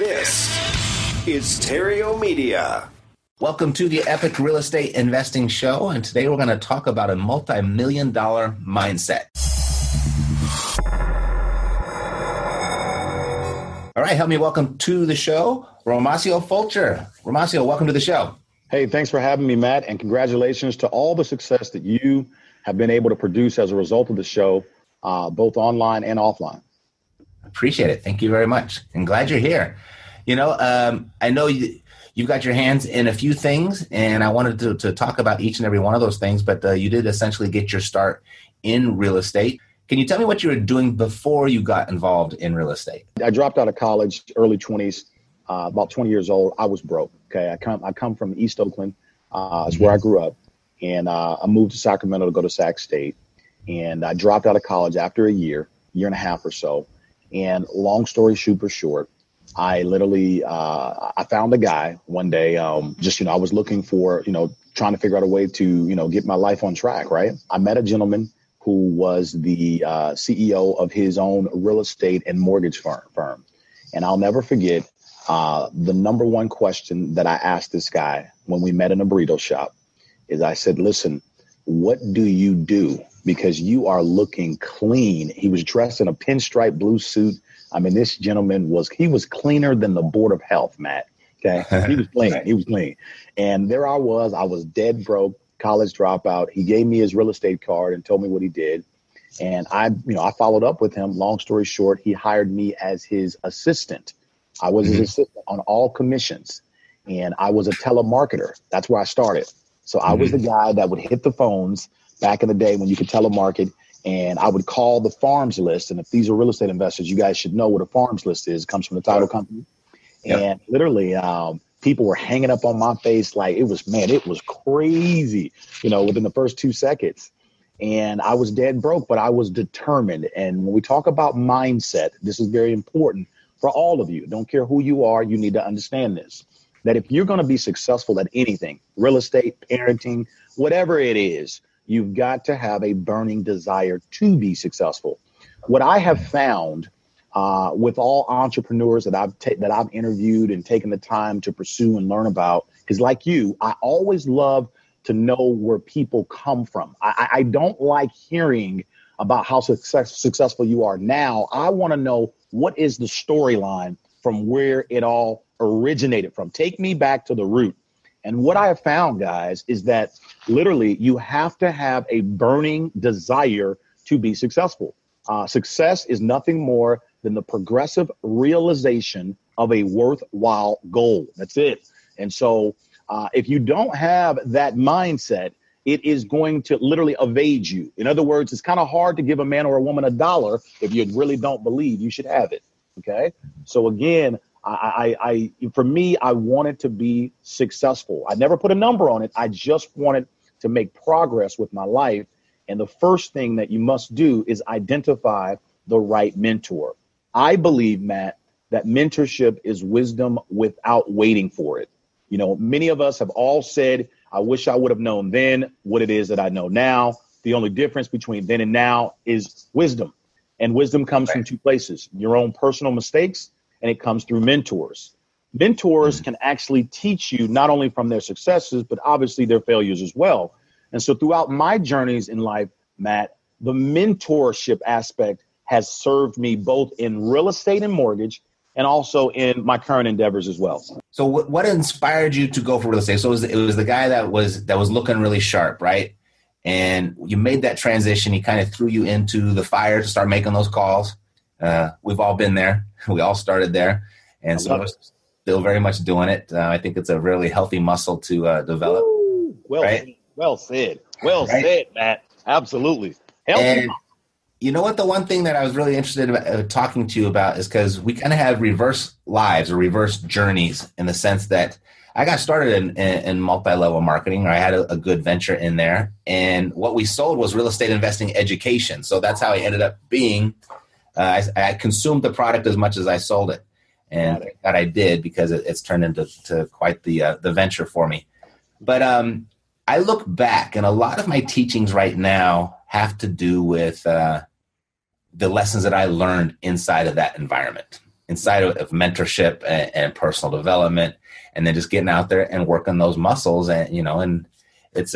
This is Terrio Media. Welcome to the Epic Real Estate Investing Show, and today we're going to talk about a multi-million-dollar mindset. All right, help me welcome to the show, Romasio Fulcher. Romasio, welcome to the show. Hey, thanks for having me, Matt, and congratulations to all the success that you have been able to produce as a result of the show, both online and offline. Appreciate it. Thank you very much. And glad you're here. You know, I know you've got your hands in a few things, and I wanted to talk about each and every one of those things, but you did essentially get your start in real estate. Can you tell me what you were doing before you got involved in real estate? I dropped out of college, early 20s, about 20 years old. I was broke. Okay, I come from East Oakland. It's where I grew up, and I moved to Sacramento to go to Sac State, and I dropped out of college after a year and a half or so. And long story super short, I literally I found a guy one day. I was looking for trying to figure out a way to get my life on track. Right, I met a gentleman who was the CEO of his own real estate and mortgage firm, and I'll never forget. The number one question that I asked this guy when we met in a burrito shop is I said, listen, what do you do? Because you are looking clean. He was dressed in a pinstripe blue suit. I mean, this gentleman was cleaner than the Board of Health, Matt. Okay. He was clean. He was clean. And there I was dead broke, college dropout. He gave me his real estate card and told me what he did. And I followed up with him. Long story short, he hired me as his assistant. I was his assistant on all commissions, and I was a telemarketer. That's where I started. So I was the guy that would hit the phones back in the day when you could telemarket, and I would call the farms list. And if these are real estate investors, you guys should know what a farms list is. It comes from the title company. Yep. And literally people were hanging up on my face like it was crazy, within the first 2 seconds. And I was dead broke, but I was determined. And when we talk about mindset, this is very important. For all of you, don't care who you are, you need to understand this, that if you're going to be successful at anything, real estate, parenting, whatever it is, you've got to have a burning desire to be successful. What I have found with all entrepreneurs that I've interviewed and taken the time to pursue and learn about is like you, I always love to know where people come from. I don't like hearing about how successful you are now. I want to know what is the storyline from where it all originated from. Take me back to the root. And what I have found, guys, is that literally you have to have a burning desire to be successful. Success is nothing more than the progressive realization of a worthwhile goal. That's it. And so if you don't have that mindset, it is going to literally evade you. In other words, it's kind of hard to give a man or a woman $1 if you really don't believe you should have it. Okay. So again, for me, I wanted to be successful. I never put a number on it. I just wanted to make progress with my life. And the first thing that you must do is identify the right mentor. I believe, Matt, that mentorship is wisdom without waiting for it. Many of us have all said, I wish I would have known then what it is that I know now. The only difference between then and now is wisdom. And wisdom comes from two places, your own personal mistakes, and it comes through mentors. Mentors can actually teach you not only from their successes, but obviously their failures as well. And so throughout my journeys in life, Matt, the mentorship aspect has served me both in real estate and mortgage, and also in my current endeavors as well. So what inspired you to go for real estate? So it was the guy that was looking really sharp, right? And you made that transition. He kind of threw you into the fire to start making those calls. We've all been there. We all started there. And so we're still very much doing it. I think it's a really healthy muscle to develop. Woo! Well said, Matt. Absolutely. Healthy. You know what? The one thing that I was really interested in talking to you about is because we kind of have reverse lives or reverse journeys in the sense that I got started in multi-level marketing, or I had a good venture in there. And what we sold was real estate investing education. So that's how I ended up being. I consumed the product as much as I sold it. And that I did because it's turned into quite the venture for me. But I look back, and a lot of my teachings right now have to do with the lessons that I learned inside of that environment. inside of mentorship and personal development, and then just getting out there and working those muscles. And, and it's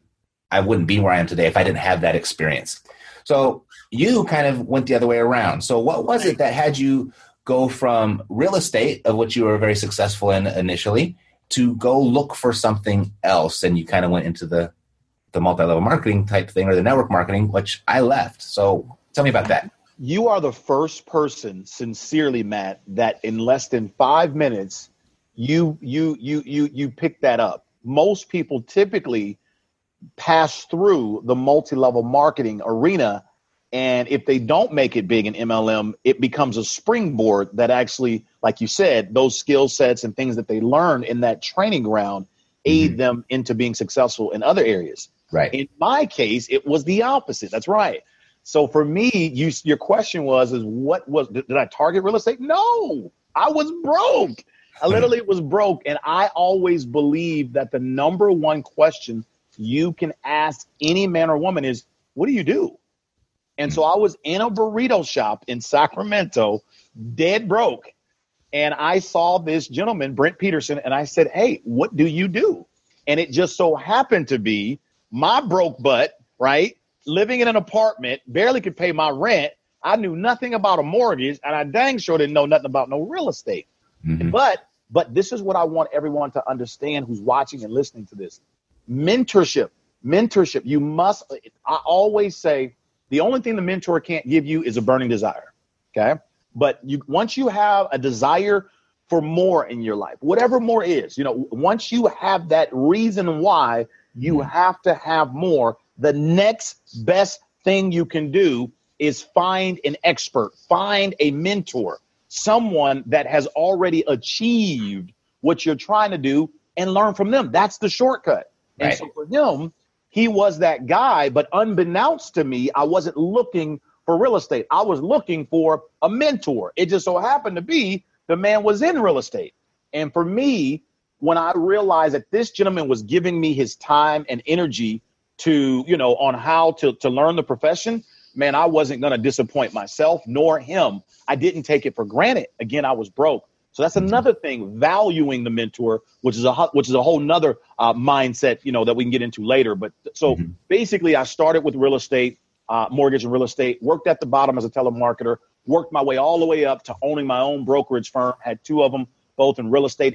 I wouldn't be where I am today if I didn't have that experience. So you kind of went the other way around. So what was it that had you go from real estate, of which you were very successful in initially, to go look for something else? And you kind of went into the multi-level marketing type thing, or the network marketing, which I left. So tell me about that. You are the first person, sincerely, Matt, that in less than 5 minutes, you pick that up. Most people typically pass through the multi-level marketing arena, and if they don't make it big in MLM, it becomes a springboard that actually, like you said, those skill sets and things that they learn in that training ground aid them into being successful in other areas. Right. In my case, it was the opposite. That's right. So for me, your question did I target real estate? No, I was broke. I literally was broke. And I always believe that the number one question you can ask any man or woman is, what do you do? And so I was in a burrito shop in Sacramento, dead broke. And I saw this gentleman, Brent Peterson, and I said, hey, what do you do? And it just so happened to be my broke butt, right? Living in an apartment, barely could pay my rent. I knew nothing about a mortgage, and I dang sure didn't know nothing about no real estate. But this is what I want everyone to understand who's watching and listening to this. Mentorship. You must, I always say, the only thing the mentor can't give you is a burning desire. Okay. But once you have a desire for more in your life, whatever more is, once you have that reason why you have to have more, the next best thing you can do is find an expert, find a mentor, someone that has already achieved what you're trying to do, and learn from them. That's the shortcut. Right. And so for him, he was that guy, but unbeknownst to me, I wasn't looking for real estate. I was looking for a mentor. It just so happened to be the man was in real estate. And for me, when I realized that this gentleman was giving me his time and energy to, on how to learn the profession, man, I wasn't going to disappoint myself nor him. I didn't take it for granted. Again, I was broke. So that's another thing, valuing the mentor, which is a whole nother mindset, that we can get into later. But so basically, I started with real estate, mortgage and real estate, worked at the bottom as a telemarketer, worked my way all the way up to owning my own brokerage firm, had two of them, both in real estate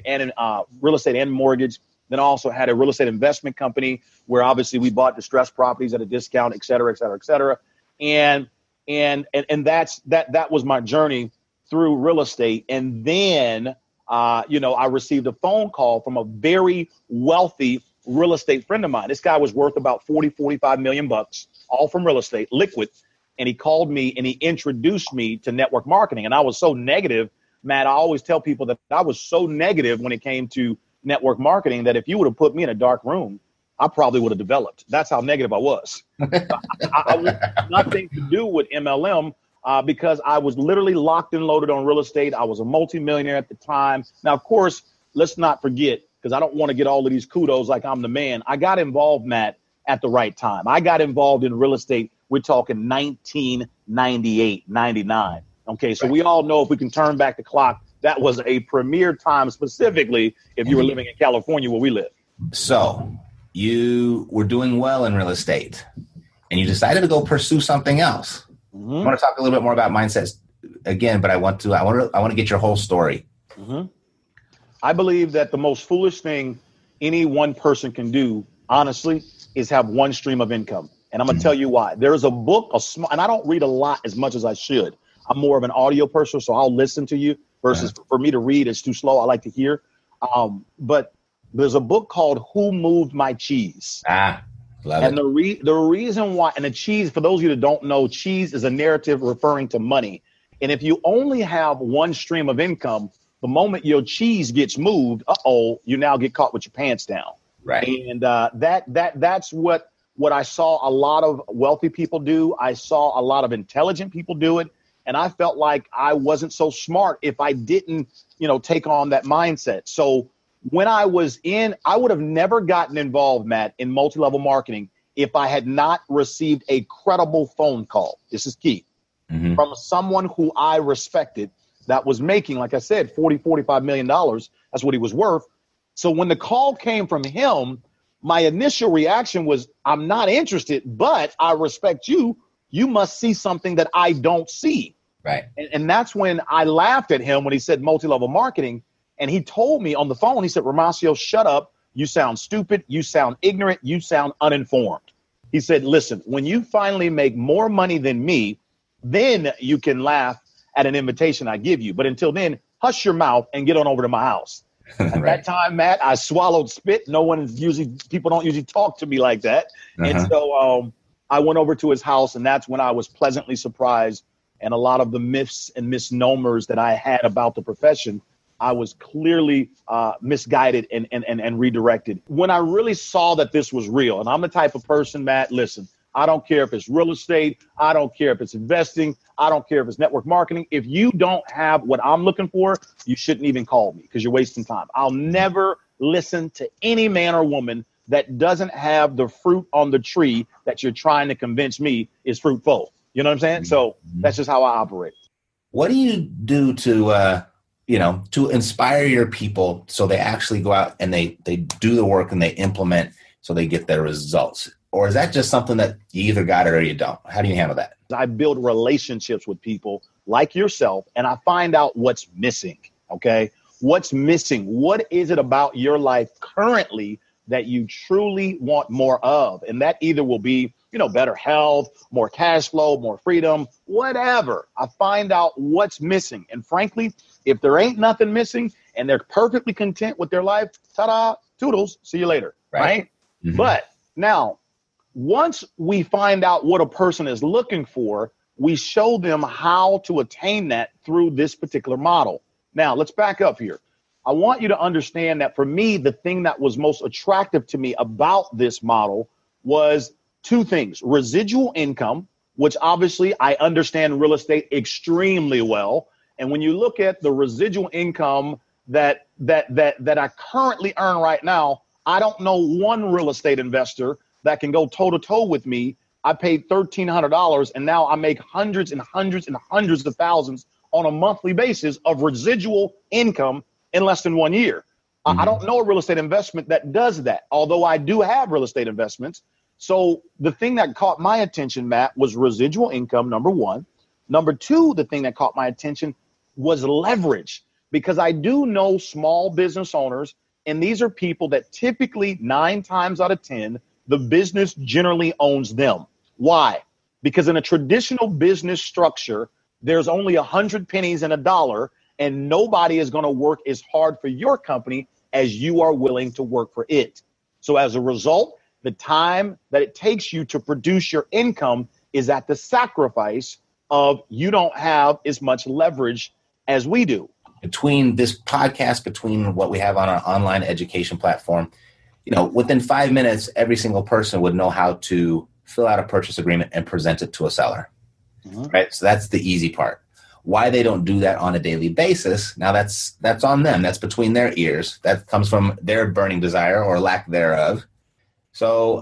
and mortgage. Then I also had a real estate investment company where obviously we bought distressed properties at a discount, et cetera, et cetera, et cetera. And that was my journey through real estate. And then, I received a phone call from a very wealthy real estate friend of mine. This guy was worth about 45 million bucks, all from real estate, liquid. And he called me and he introduced me to network marketing. And I was so negative, Matt. I always tell people that I was so negative when it came to network marketing that if you would have put me in a dark room, I probably would have developed. That's how negative I was. I had nothing to do with MLM. Because I was literally locked and loaded on real estate. I was a multimillionaire at the time. Now, of course, let's not forget, because I don't want to get all of these kudos like I'm the man. I got involved, Matt, at the right time. I got involved in real estate. We're talking 1998, 99. Okay, so we all know if we can turn back the clock, that was a premier time, specifically if you were living in California where we live. So you were doing well in real estate, and you decided to go pursue something else. I want to talk a little bit more about mindsets again, but I want to get your whole story. I believe that the most foolish thing any one person can do, honestly, is have one stream of income. And I'm going to tell you why. There is a book, and I don't read a lot as much as I should. I'm more of an audio person, so I'll listen to you versus for me to read, it's too slow. I like to hear. But there's a book called Who Moved My Cheese? And the reason why, and the cheese, for those of you that don't know, cheese is a narrative referring to money. And if you only have one stream of income, the moment your cheese gets moved, you now get caught with your pants down. Right. And that's what I saw a lot of wealthy people do. I saw a lot of intelligent people do it. And I felt like I wasn't so smart if I didn't, take on that mindset. So when I was I would have never gotten involved, Matt, in multi-level marketing if I had not received a credible phone call. This is key. From someone who I respected that was making, like I said, $45 million. That's what he was worth. So when the call came from him, my initial reaction was, I'm not interested, but I respect you. You must see something that I don't see. Right. And that's when I laughed at him when he said multi-level marketing. And he told me on the phone, he said, Ramasio, shut up. You sound stupid. You sound ignorant. You sound uninformed. He said, listen, when you finally make more money than me, then you can laugh at an invitation I give you. But until then, hush your mouth and get on over to my house. At that time, Matt, I swallowed spit. People don't usually talk to me like that. And so I went over to his house, and that's when I was pleasantly surprised. And a lot of the myths and misnomers that I had about the profession, I was clearly misguided and redirected. When I really saw that this was real, and I'm the type of person, Matt, listen, I don't care if it's real estate. I don't care if it's investing. I don't care if it's network marketing. If you don't have what I'm looking for, you shouldn't even call me because you're wasting time. I'll never listen to any man or woman that doesn't have the fruit on the tree that you're trying to convince me is fruitful. You know what I'm saying? So that's just how I operate. What do you do to inspire your people so they actually go out and they do the work and they implement so they get their results? Or is that just something that you either got it or you don't? How do you handle that? I build relationships with people like yourself, and I find out what's missing, okay? What's missing? What is it about your life currently that you truly want more of? And that either will be, better health, more cash flow, more freedom, whatever. I find out what's missing. And frankly, if there ain't nothing missing and they're perfectly content with their life, ta-da, toodles, see you later, right? Mm-hmm. But now, once we find out what a person is looking for, we show them how to attain that through this particular model. Now, let's back up here. I want you to understand that for me, the thing that was most attractive to me about this model was two things: residual income, which obviously I understand real estate extremely well. And when you look at the residual income that I currently earn right now, I don't know one real estate investor that can go toe to toe with me. I paid $1,300 and now I make hundreds and hundreds and hundreds of thousands on a monthly basis of residual income in less than 1 year. I don't know a real estate investment that does that, although I do have real estate investments. So the thing that caught my attention, Matt, was residual income, number one. Number two, the thing that caught my attention was leverage, because I do know small business owners, and these are people that typically 9 times out of 10, the business generally owns them. Why? Because in a traditional business structure, there's only 100 pennies in a dollar, and nobody is going to work as hard for your company as you are willing to work for it. So as a result, the time that it takes you to produce your income is at the sacrifice of you don't have as much leverage as we do. Between this podcast, between what we have on our online education platform, within 5 minutes, every single person would know how to fill out a purchase agreement and present it to a seller, right? So that's the easy part. Why they don't do that on a daily basis, now that's on them. That's between their ears. That comes from their burning desire or lack thereof. So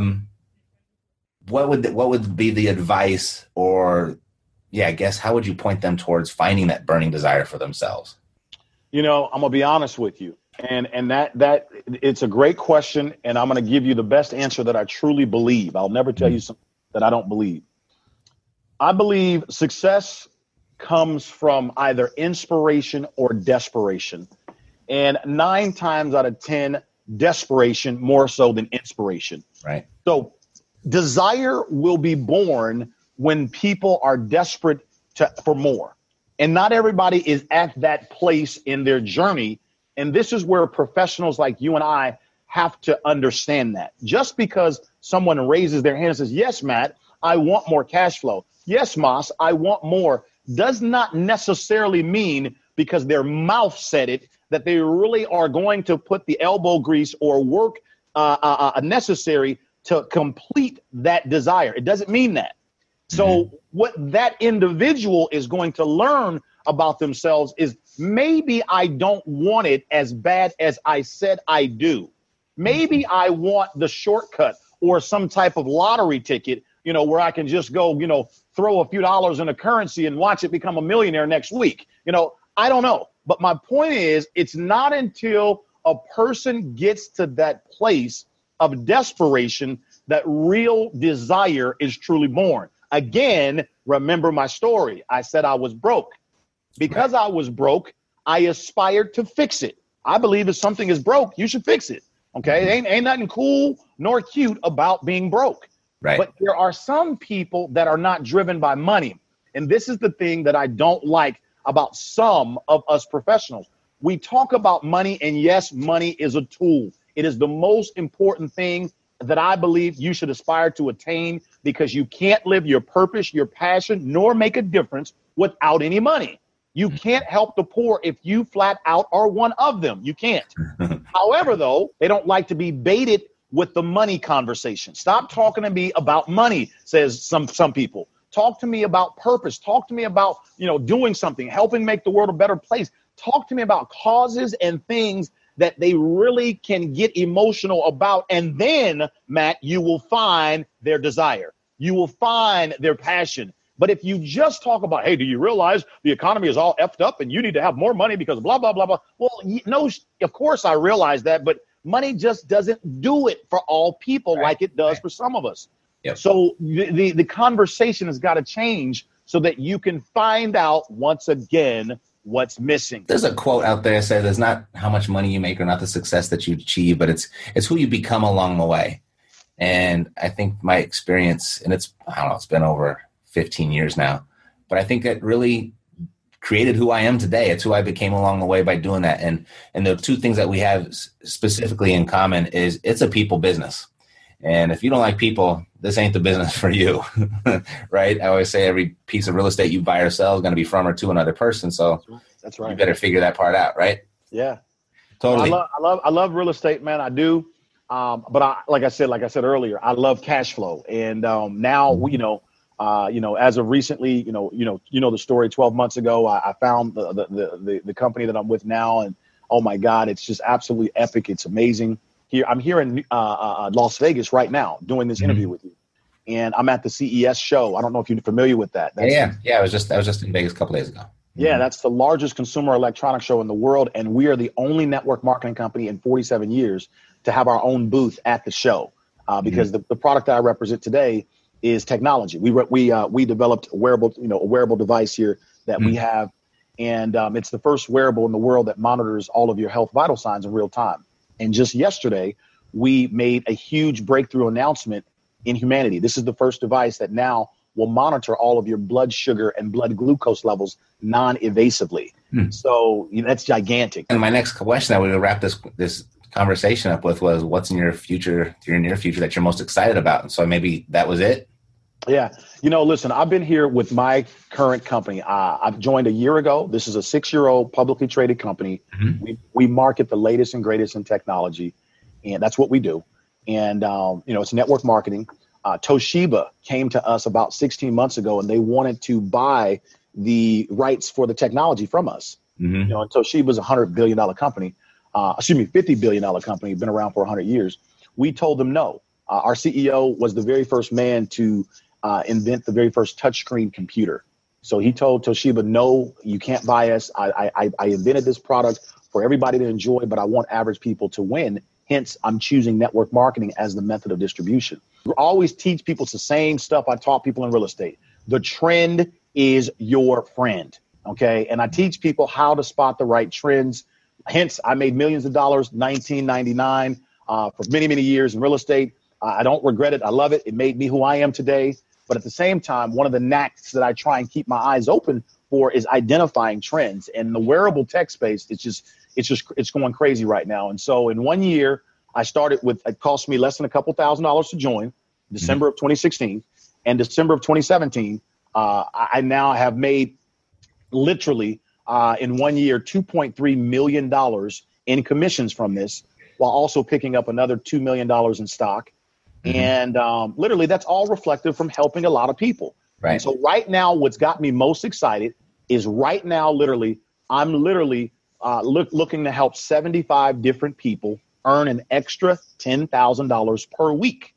what would be the advice, or I guess how would you point them towards finding that burning desire for themselves? I'm going to be honest with you. And that it's a great question, and I'm going to give you the best answer that I truly believe. I'll never tell you something that I don't believe. I believe success comes from either inspiration or desperation. And 9 times out of 10, desperation more so than inspiration. Right. So desire will be born when people are desperate for more. And not everybody is at that place in their journey. And this is where professionals like you and I have to understand that. Just because someone raises their hand and says, yes, Matt, I want more cash flow. Yes, Moss, I want more, does not necessarily mean because their mouth said it that they really are going to put the elbow grease or work necessary to complete that desire. It doesn't mean that. So what that individual is going to learn about themselves is maybe I don't want it as bad as I said I do. Maybe I want the shortcut or some type of lottery ticket, where I can just go, throw a few dollars in a currency and watch it become a millionaire next week. I don't know. But my point is, it's not until a person gets to that place of desperation that real desire is truly born. Again, remember my story. I said I was broke. Because I was broke, I aspired to fix it. I believe if something is broke, you should fix it. Okay? Ain't nothing cool nor cute about being broke. Right. But there are some people that are not driven by money. And this is the thing that I don't like about some of us professionals. We talk about money, and yes, money is a tool. It is the most important thing that I believe you should aspire to attain, because you can't live your purpose, your passion, nor make a difference without any money. You can't help the poor if you flat out are one of them. You can't. However, though, they don't like to be baited with the money conversation. Stop talking to me about money, says some people. Talk to me about purpose. Talk to me about, doing something, helping make the world a better place. Talk to me about causes and things that they really can get emotional about. And then, Matt, you will find their desire. You will find their passion. But if you just talk about, hey, do you realize the economy is all effed up and you need to have more money because blah, blah, blah, blah. Well, no, of course I realize that, but money just doesn't do it for all people like it does for some of us. Yep. So the conversation has got to change so that you can find out once again what's missing. There's a quote out there that says it's not how much money you make or not the success that you achieve, but it's who you become along the way. And I think my experience, and it's been over 15 years now, but I think that really created who I am today. It's who I became along the way by doing that. And the two things that we have specifically in common is it's a people business. And if you don't like people, this ain't the business for you, right? I always say every piece of real estate you buy or sell is going to be from or to another person. So that's right. You better figure that part out, right? Yeah, totally. I love real estate, man. I do. But like I said earlier, I love cash flow. And now, as of recently, the story 12 months ago, I found the company that I'm with now, and oh my God, it's just absolutely epic. It's amazing. I'm here in Las Vegas right now doing this interview with you, and I'm at the CES show. I don't know if you're familiar with that. Yeah. I was just in Vegas a couple days ago. Yeah, that's the largest consumer electronics show in the world, and we are the only network marketing company in 47 years to have our own booth at the show, because the product that I represent today is technology. We developed a wearable device here that we have, and it's the first wearable in the world that monitors all of your health vital signs in real time. And just yesterday, we made a huge breakthrough announcement in humanity. This is the first device that now will monitor all of your blood sugar and blood glucose levels non-invasively. So that's gigantic. And my next question that we would wrap this conversation up with was, what's in your near future that you're most excited about? And so maybe that was it. Yeah. Listen, I've been here with my current company. I've joined a year ago. This is a 6-year-old publicly traded company. We market the latest and greatest in technology, and that's what we do. And, it's network marketing. Toshiba came to us about 16 months ago, and they wanted to buy the rights for the technology from us. And Toshiba's a $100 billion company, $50 billion company, been around for 100 years. We told them no. Our CEO was the very first man to invent the very first touchscreen computer. So he told Toshiba, no, you can't buy us. I invented this product for everybody to enjoy, but I want average people to win. Hence, I'm choosing network marketing as the method of distribution. We always teach people, it's the same stuff I taught people in real estate. The trend is your friend, okay? And I teach people how to spot the right trends. Hence, I made millions of dollars, 1999, for many, many years in real estate. I don't regret it. I love it. It made me who I am today. But at the same time, one of the knacks that I try and keep my eyes open for is identifying trends. And the wearable tech space, it's going crazy right now. And so in 1 year, I started with, it cost me less than a couple $1,000s to join, December of 2016. And December of 2017, I now have made literally in 1 year $2.3 million in commissions from this, while also picking up another $2 million in stock. And literally, that's all reflective from helping a lot of people. Right. And so right now, what's got me most excited is right now, I'm looking to help 75 different people earn an extra $10,000 per week.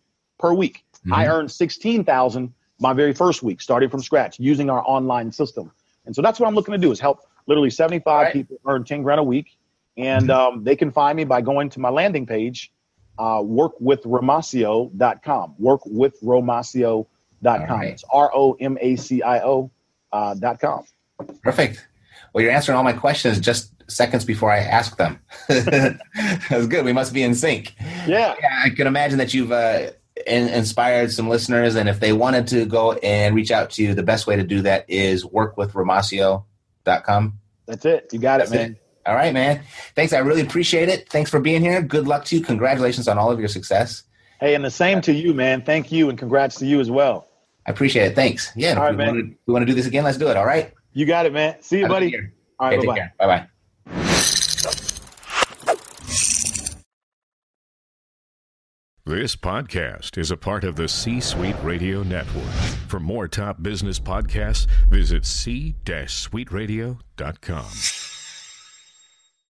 I earned $16,000 my very first week, starting from scratch, using our online system. And so that's what I'm looking to do, is help Literally 75 All right. people earn 10 grand a week. And they can find me by going to my landing page, workwithromasio.com. Workwithromasio.com. All right. It's ROMACIO.com. Perfect. Well, you're answering all my questions just seconds before I ask them. That's good. We must be in sync. Yeah. I can imagine that you've inspired some listeners, and if they wanted to go and reach out to you, the best way to do that is workwithromasio.com. That's it. You got it, man. All right, man. Thanks. I really appreciate it. Thanks for being here. Good luck to you. Congratulations on all of your success. Hey, and the same to you, man. Thank you, and congrats to you as well. I appreciate it. Thanks. Yeah. All right, if man. we want to do this again, let's do it. All right. You got it, man. See you, buddy. All right, take bye-bye. care. Bye-bye. This podcast is a part of the C-Suite Radio Network. For more top business podcasts, visit c-suiteradio.com.